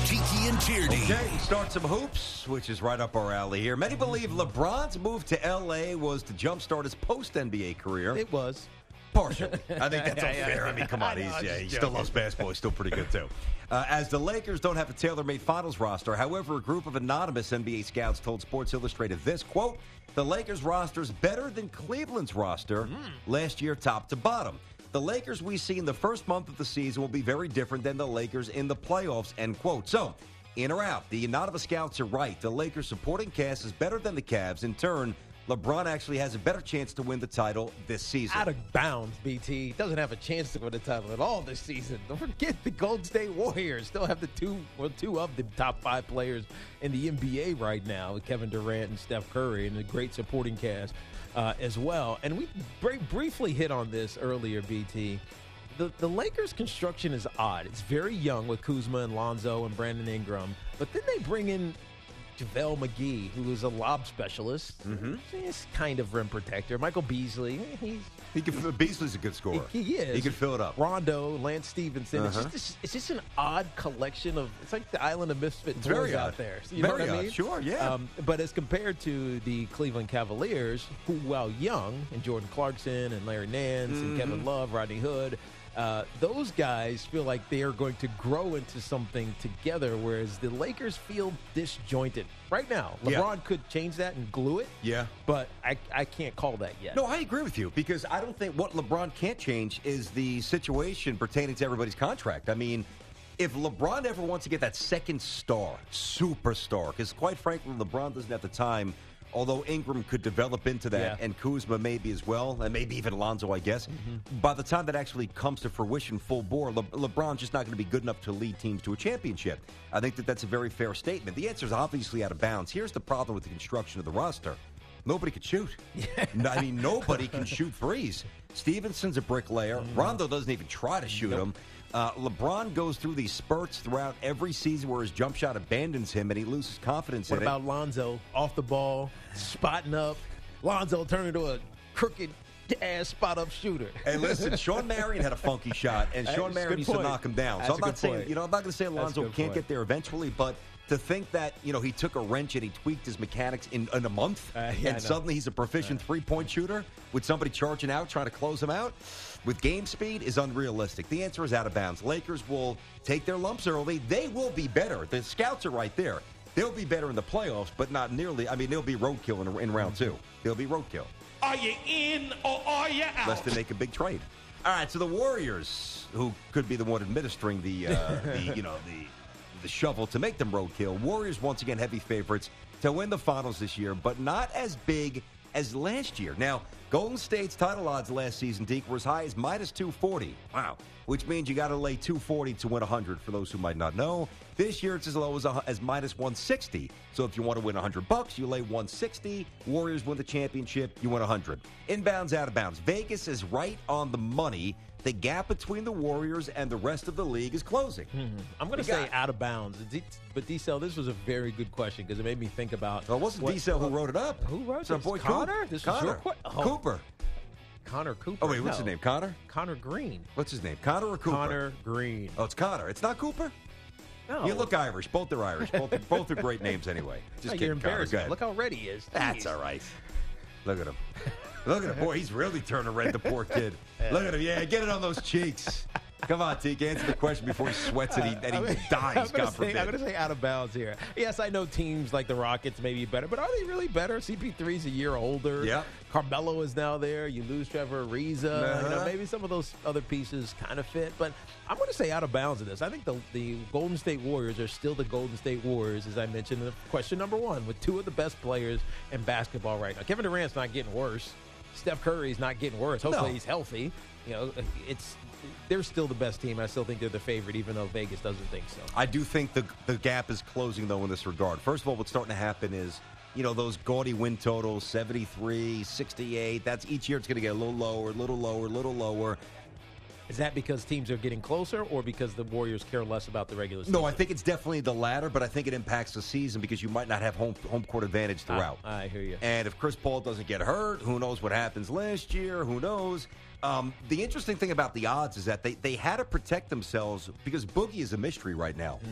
S7: and Tierney.
S2: Okay, we start some hoops, which is right up our alley here. Many believe LeBron's move to L A was to jumpstart his post-N B A career.
S3: It was.
S2: Partially. I think that's
S3: Yeah, yeah,
S2: unfair.
S3: yeah.
S2: I mean, come on.
S3: I know,
S2: He's,
S3: I'm
S2: yeah,
S3: just
S2: he still
S3: joking.
S2: loves basketball. He's still pretty good, too. Uh, as the Lakers don't have a tailor-made finals roster, however, a group of anonymous N B A scouts told Sports Illustrated this, quote, the Lakers roster is better than Cleveland's roster
S3: Mm.
S2: last year top to bottom. The Lakers we see in the first month of the season will be very different than the Lakers in the playoffs, end quote. So, in or out, the anonymous scouts are right. The Lakers supporting cast is better than the Cavs. In turn, LeBron actually has a better chance to win the title this season.
S3: Out of bounds, B T. Doesn't have a chance to win the title at all this season. Don't forget the Golden State Warriors still have the two, well, two of the top five players in the N B A right now, with Kevin Durant and Steph Curry, and a great supporting cast uh, as well. And we br- briefly hit on this earlier, B T. The, the Lakers' construction is odd. It's very young with Kuzma and Lonzo and Brandon Ingram, but then they bring in JaVale McGee, who is a lob specialist. Mm-hmm. He's kind of rim protector. Michael Beasley, he's
S2: He can, Beasley's a good scorer.
S3: he, he is.
S2: He can fill it up.
S3: Rondo, Lance Stevenson.
S2: Uh-huh.
S3: It's, just, it's just an odd collection of. It's like the island of misfit
S2: It's
S3: toys
S2: very
S3: out
S2: odd.
S3: there. So you
S2: Very
S3: know what
S2: odd.
S3: I mean?
S2: Sure, yeah.
S3: Um, but as compared to the Cleveland Cavaliers, who, while young, and Jordan Clarkson and Larry Nance
S2: Mm-hmm.
S3: and Kevin Love, Rodney Hood. Uh, those guys feel like they are going to grow into something together, whereas the Lakers feel disjointed right now.
S2: Yeah.
S3: LeBron could change that and glue it.
S2: Yeah.
S3: But I, I can't call that yet.
S2: No, I agree with you because I don't think what LeBron can't change is the situation pertaining to everybody's contract. I mean, if LeBron ever wants to get that second star, superstar, because quite frankly, LeBron doesn't have the time, although Ingram could develop into that,
S3: Yeah.
S2: and Kuzma maybe as well, and maybe even Lonzo, I guess.
S3: Mm-hmm.
S2: By the time that actually comes to fruition full bore, Le- LeBron's just not going to be good enough to lead teams to a championship. I think that that's a very fair statement. The answer is obviously out of bounds. Here's the problem with the construction of the roster. Nobody could shoot. No, I mean, nobody can shoot threes. Stevenson's a bricklayer.
S3: Mm-hmm.
S2: Rondo doesn't even try to shoot them. Uh, LeBron goes through these spurts throughout every season where his jump shot abandons him and he loses confidence
S3: What
S2: in
S3: about
S2: it.
S3: Lonzo off the ball, spotting up? Lonzo turned into a crooked ass spot up shooter.
S2: Hey, listen, Sean Marion had a funky shot, and
S3: That's
S2: Sean
S3: a
S2: Marion
S3: good
S2: used to
S3: point.
S2: knock him down.
S3: That's
S2: so
S3: a
S2: I'm not
S3: good
S2: saying,
S3: point.
S2: you know, I'm not going to say
S3: That's a
S2: Lonzo
S3: good
S2: can't
S3: point.
S2: get there eventually, but to think that, you know, he took a wrench and he tweaked his mechanics in, in a month,
S3: Uh, yeah, I
S2: and
S3: know.
S2: suddenly he's a proficient three-point shooter with somebody charging out, trying to close him out with game speed is unrealistic. The answer is out of bounds. Lakers will take their lumps early. They will be better. The scouts are right there. They'll be better in the playoffs, but not nearly. I mean, they'll be roadkill in, in round two. They'll be roadkill.
S8: Are you in or are you out?
S2: Less to make a big trade. All right, so the Warriors, who could be the one administering the, uh, the you know, the the shovel to make them roadkill. Warriors once again heavy favorites to win the finals this year, but not as big as last year. Now, Golden State's title odds last season, Deke, were as high as minus two forty. Wow. Which means you got to lay two forty to win one hundred, for those who might not know. This year, it's as low as, a, as minus one sixty. So if you want to win one hundred bucks, you lay one sixty. Warriors win the championship, you win one hundred. Inbounds, out of bounds. Vegas is right on the money. The gap between the Warriors and the rest of the league is closing.
S3: Hmm. I'm going to
S2: You
S3: say
S2: got it.
S3: out of bounds. D- But D-Cell, this was a very good question because it made me think about.
S2: Well, it wasn't
S3: what-
S2: D-Cell who wrote it up.
S3: Who wrote
S2: It's our
S3: this?
S2: boy
S3: Connor?
S2: Coop.
S3: This is
S2: Connor.
S3: your que- oh.
S2: Cooper.
S3: Connor Cooper.
S2: Oh, wait, what's
S3: No.
S2: his name? Connor?
S3: Connor Green.
S2: What's his name? Connor or Cooper?
S3: Connor Green.
S2: Oh, it's Connor. It's not Cooper?
S3: No.
S2: You look Irish. Both are Irish. Both are, both are great names anyway. Just
S3: Oh,
S2: kidding,
S3: you're
S2: Connor.
S3: embarrassing.
S2: Go ahead.
S3: Look how red he is.
S2: That's
S3: Jeez.
S2: all right. Look at him. Look at him. Boy, he's really turning red, the poor kid. Look at him. Yeah, get it on those cheeks. Come on, Teek. Answer the question before he sweats and he, and he
S3: I'm
S2: dies,
S3: gonna
S2: God
S3: say,
S2: forbid.
S3: I'm going to say out of bounds here. Yes, I know teams like the Rockets may be better, but are they really better? C P three's a year older.
S2: Yep.
S3: Carmelo is now there. You lose Trevor Ariza.
S2: Uh-huh.
S3: You know, maybe some of those other pieces kind of fit, but I'm going to say out of bounds in this. I think the, the Golden State Warriors are still the Golden State Warriors, as I mentioned in question number one, with two of the best players in basketball right now. Kevin Durant's not getting worse. Steph Curry's not getting worse. Hopefully
S2: No.
S3: he's healthy. You know, it's they're still the best team. I still think they're the favorite, even though Vegas doesn't think so.
S2: I do think the the gap is closing, though, in this regard. First of all, what's starting to happen is, you know, those gaudy win totals, seventy-three, sixty-eight, that's each year it's going to get a little lower, a little lower, a little lower.
S3: Is that because teams are getting closer, or because the Warriors care less about the regular season?
S2: No, I think it's definitely the latter, but I think it impacts the season because you might not have home home court advantage throughout.
S3: I, I hear you.
S2: And if Chris Paul doesn't get hurt, who knows what happens last year? Who knows? Um, the interesting thing about the odds is that they, they had to protect themselves because Boogie is a mystery right now.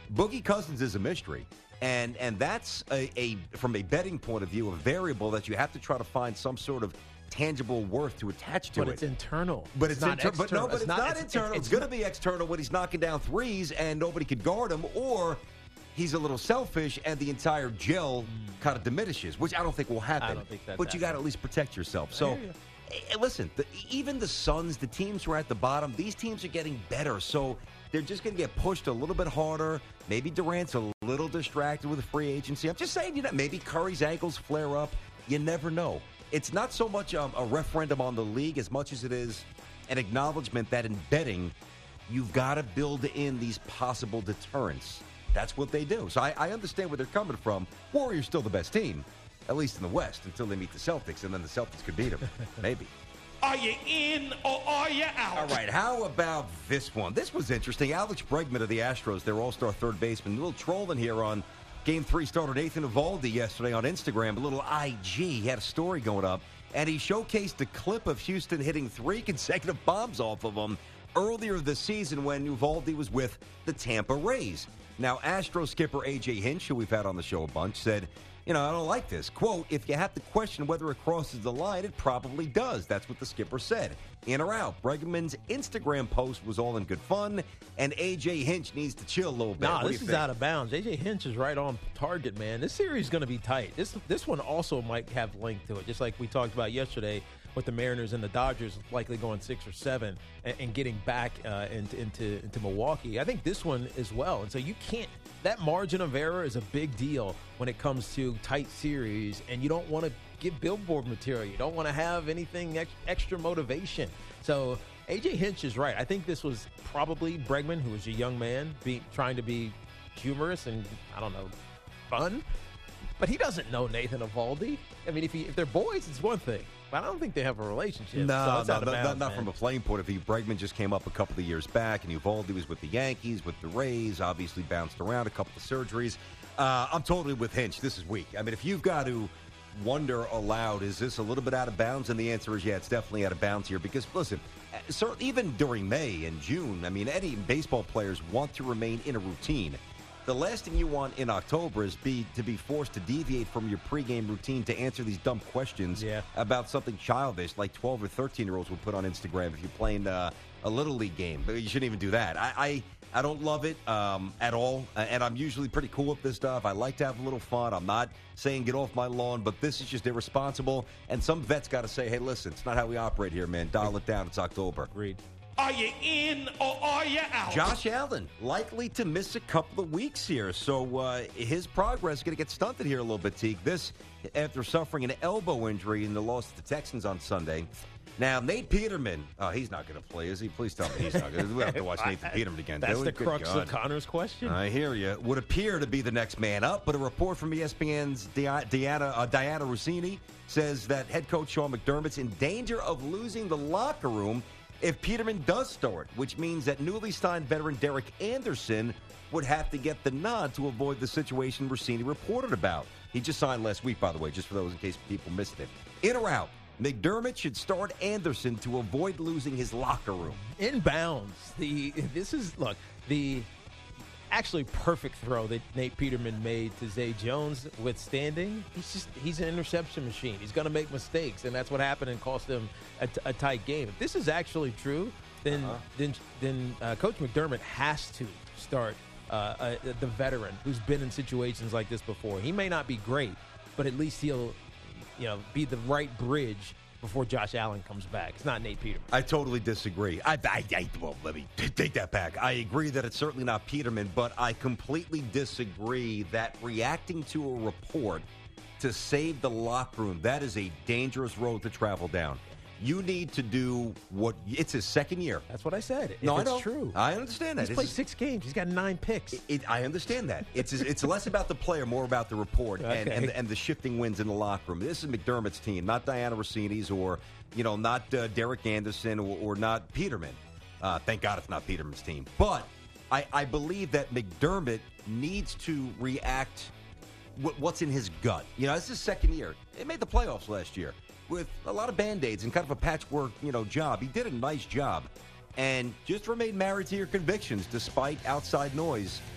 S2: Boogie Cousins is a mystery. And and that's, a, a from a betting point of view, a variable that you have to try to find some sort of tangible worth to attach to
S3: but
S2: it.
S3: But it's internal.
S2: But it's,
S3: it's not
S2: inter-
S3: external.
S2: But no, but it's,
S3: it's
S2: not,
S3: not it's,
S2: internal. It's,
S3: it's,
S2: it's going to be external when he's knocking down threes and nobody could guard him, or he's a little selfish and the entire gel kind of diminishes, which I don't think will happen.
S3: I don't think that's
S2: But you got to at least protect yourself. So, hey, listen, the, even the Suns, the teams who are at the bottom, these teams are getting better. So they're just going to get pushed a little bit harder. Maybe Durant's a little distracted with the free agency. I'm just saying, you know, maybe Curry's ankles flare up. You never know. It's not so much um, a referendum on the league as much as it is an acknowledgement that in betting, you've got to build in these possible deterrents. That's what they do. So I, I understand where they're coming from. Warriors still the best team, at least in the West, until they meet the Celtics, and then the Celtics could beat them. Maybe.
S8: Are you in or are you out?
S2: All right, how about this one? This was interesting. Alex Bregman of the Astros, their all-star third baseman, a little trolling here on Game three starter Nathan Eovaldi yesterday on Instagram, a little I G. He had a story going up, and he showcased a clip of Houston hitting three consecutive bombs off of him earlier this season when Eovaldi was with the Tampa Rays. Now, Astro skipper A J Hinch, who we've had on the show a bunch, said, you know, I don't like this. Quote, if you have to question whether it crosses the line, it probably does. That's what the skipper said. In or out. Bregman's Instagram post was all in good fun, and A J Hinch needs to chill a little bit.
S3: Nah,
S2: what
S3: this
S2: do
S3: is
S2: you think?
S3: out of bounds. A J Hinch is right on target, man. This series is going to be tight. This this one also might have link to it, just like we talked about yesterday with the Mariners and the Dodgers likely going six or seven and, and getting back uh, into, into into Milwaukee. I think this one as well. And so you can't – that margin of error is a big deal when it comes to tight series, and you don't want to give billboard material. You don't want to have anything ex- extra motivation. So A J Hinch is right. I think this was probably Bregman, who was a young man, be, trying to be humorous and, I don't know, fun. But he doesn't know Nathan Eovaldi. I mean, if he, if they're boys, it's one thing. But I don't think they have a relationship.
S2: No,
S3: so it's
S2: no,
S3: out of
S2: no,
S3: bounds,
S2: not
S3: man.
S2: from a playing point of view. Bregman just came up a couple of years back, and Eovaldi was with the Yankees, with the Rays, obviously bounced around, a couple of surgeries. Uh, I'm totally with Hinch. This is weak. I mean, if you've got to wonder aloud, is this a little bit out of bounds? And the answer is, yeah, it's definitely out of bounds here. Because, listen, so even during May and June, I mean, any baseball players want to remain in a routine. The last thing you want in October is be to be forced to deviate from your pregame routine to answer these dumb questions
S3: yeah.
S2: about something childish like twelve or thirteen-year-olds will put on Instagram if you're playing uh, a Little League game. But you shouldn't even do that. I I, I don't love it um, at all, and I'm usually pretty cool with this stuff. I like to have a little fun. I'm not saying get off my lawn, but this is just irresponsible, and some vets got to say, hey, listen, it's not how we operate here, man. Dial it down. It's October.
S3: Agreed.
S8: Are you in or are you out?
S2: Josh Allen likely to miss a couple of weeks here, so uh, his progress is going to get stunted here a little bit, Teague. This after suffering an elbow injury in the loss to the Texans on Sunday. Now, Nate Peterman, oh, he's not going to play, is he? Please tell me he's not going to. We have to watch Nathan Peterman again.
S3: That's
S2: do
S3: the
S2: it? Good
S3: crux
S2: God.
S3: of Connor's question.
S2: I hear you. Would appear to be the next man up, but a report from E S P N's Di- Diana, uh, Diana Rossini says that head coach Sean McDermott's in danger of losing the locker room if Peterman does start, which means that newly signed veteran Derek Anderson would have to get the nod to avoid the situation Rossini reported about. He just signed last week, by the way, just for those in case people missed it. In or out, McDermott should start Anderson to avoid losing his locker room.
S3: Inbounds. The this is look the actually perfect throw that Nate Peterman made to Zay Jones withstanding. He's just he's an interception machine. He's going to make mistakes, and that's what happened and cost him a, t- a tight game. If this is actually true, then uh-huh. then then uh, Coach McDermott has to start uh, uh, the veteran who's been in situations like this before. He may not be great, but at least he'll you know be the right bridge before Josh Allen comes back. It's not Nate Peterman.
S2: I totally disagree. I, I, I well, let me take that back. I agree that it's certainly not Peterman, but I completely disagree that reacting to a report to save the locker room, that is a dangerous road to travel down. You need to do what – it's his second year.
S3: That's what I said. If
S2: no,
S3: it's
S2: I know.
S3: true.
S2: I understand that.
S3: He's
S2: it's
S3: played
S2: just,
S3: six games. He's got nine picks.
S2: It, it, I understand that. It's it's less about the player, more about the report
S3: okay.
S2: and, and, and the shifting winds in the locker room. This is McDermott's team, not Diana Rossini's or, you know, not uh, Derek Anderson or, or not Peterman. Uh, thank God it's not Peterman's team. But I, I believe that McDermott needs to react w- what's in his gut. You know, this is his second year. It made the playoffs last year with a lot of Band-Aids and kind of a patchwork, you know, job. He did a nice job. And just remain married to your convictions despite outside noise.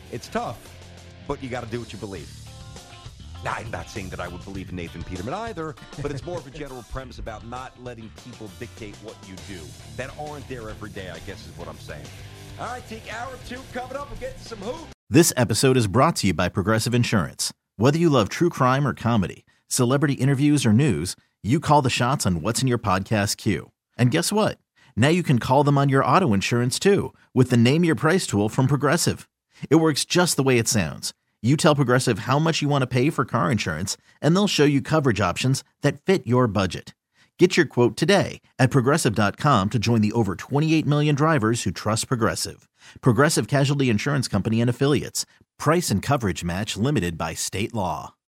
S2: It's tough, but you got to do what you believe. Now, I'm not saying that I would believe in Nathan Peterman either, but it's more of a general premise about not letting people dictate what you do that aren't there every day, I guess is what I'm saying. All right, take hour two coming up. We're getting some hoops.
S9: This episode is brought to you by Progressive Insurance. Whether you love true crime or comedy, celebrity interviews or news, you call the shots on what's in your podcast queue. And guess what? Now you can call them on your auto insurance too with the Name Your Price tool from Progressive. It works just the way it sounds. You tell Progressive how much you want to pay for car insurance, and they'll show you coverage options that fit your budget. Get your quote today at Progressive dot com to join the over twenty-eight million drivers who trust Progressive. Progressive Casualty Insurance Company and Affiliates. Price and coverage match limited by state law.